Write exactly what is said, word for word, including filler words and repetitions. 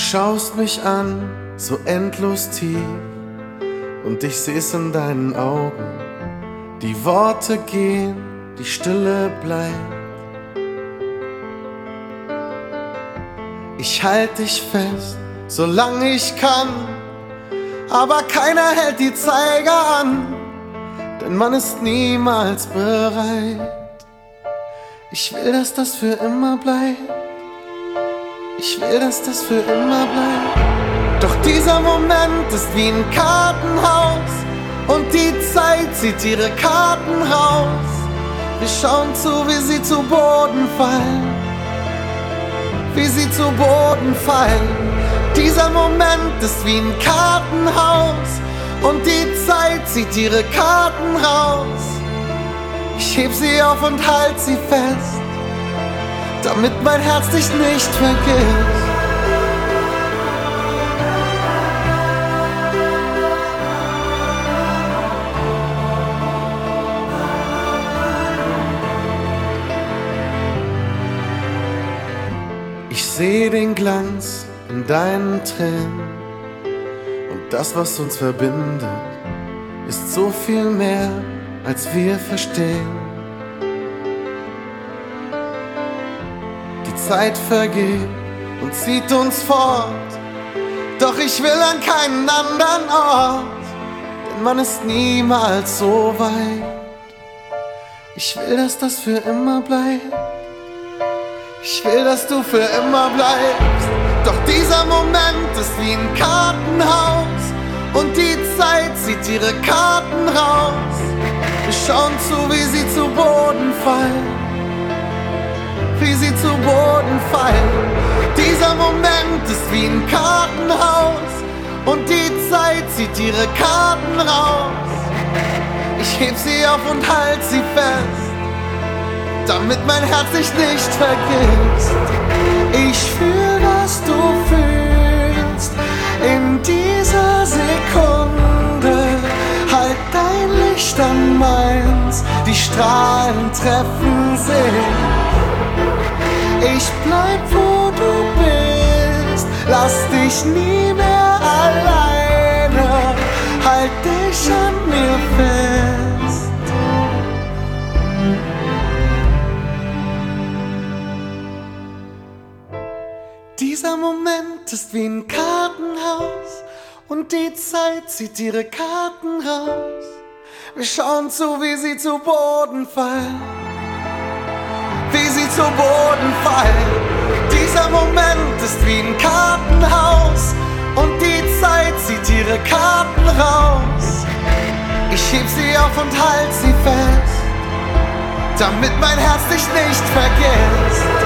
schaust mich an, so endlos tief, und ich seh's in deinen Augen. Die Worte gehen, die Stille bleibt. Ich halt dich fest, solange ich kann, aber keiner hält die Zeiger an, denn man ist niemals bereit. Ich will, dass das für immer bleibt. Ich will, dass das für immer bleibt. Doch dieser Moment ist wie ein Kartenhaus und die Zeit zieht ihre Karten raus. Wir schauen zu, wie sie zu Boden fallen, wie sie zu Boden fallen. Dieser Moment ist wie ein Kartenhaus und die Zeit zieht ihre Karten raus. Ich heb sie auf und halt sie fest, damit mein Herz dich nicht vergisst. Ich seh den Glanz in deinen Tränen, und das, was uns verbindet, ist so viel mehr, als wir verstehen. Die Zeit vergeht und zieht uns fort, doch ich will an keinen anderen Ort, denn man ist niemals so weit. Ich will, dass das für immer bleibt. Ich will, dass du für immer bleibst. Doch dieser Moment ist wie ein Kartenhaus und die Zeit zieht ihre Karten raus. Wir schauen zu, wie sie zu Boden fallen, wie sie zu Boden fallen. Dieser Moment ist wie ein Kartenhaus und die Zeit zieht ihre Karten raus. Ich heb sie auf und halt sie fest, damit mein Herz dich nicht vergisst. Ich fühl, was du fühlst in dieser Sekunde. Halt dein Licht an meins, die Strahlen treffen sich. Ich bleib, wo du bist, lass dich nie mehr alleine. Halt dich an mir fest. Dieser Moment ist wie ein Kartenhaus und die Zeit zieht ihre Karten raus. Wir schauen zu, wie sie zu Boden fallen, wie sie zu Boden fallen. Dieser Moment ist wie ein Kartenhaus und die Zeit zieht ihre Karten raus. Ich heb sie auf und halt sie fest, damit mein Herz dich nicht vergisst.